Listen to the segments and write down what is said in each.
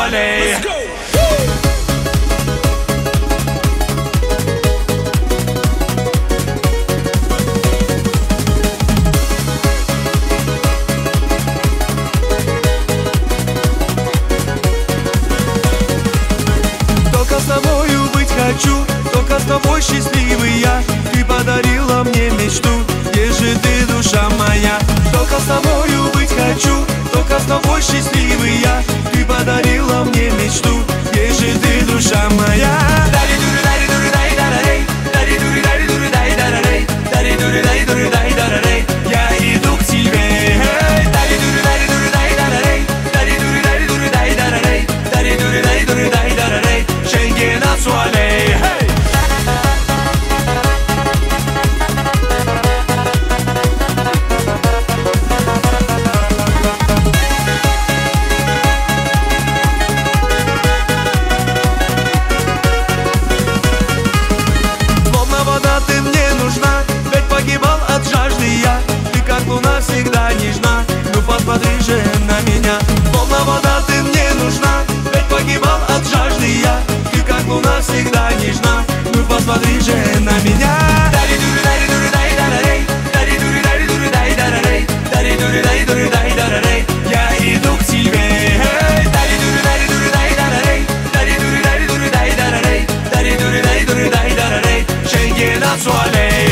вуалей. Только с тобою быть хочу, только с тобой счастливый я. Ты подарила мне мечту, где же ты, душа моя? Только с тобою быть хочу, только с тобой счастливый я. Ты подарила мне мечту, где же ты, душа моя? Я иду к тебе. Шенген от вуалей. Словно вода ты мне нужна, ведь погибал от жажды я. Ты как луна всегда нежна, ну посмотри же на меня. Словно вода ты мне нужна, ведь погибал от жажды я. Ты как луна всегда нежна, ну посмотри же на меня. Я иду к тебе. Шенген от вуалей.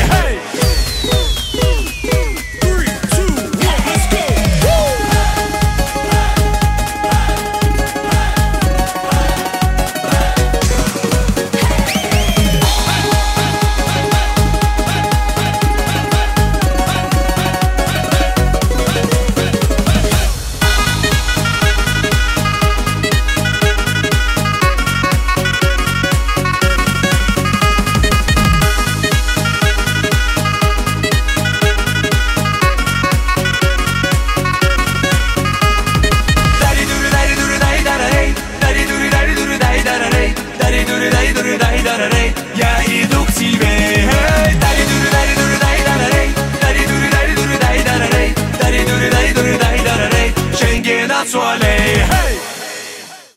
Я иду к тебе.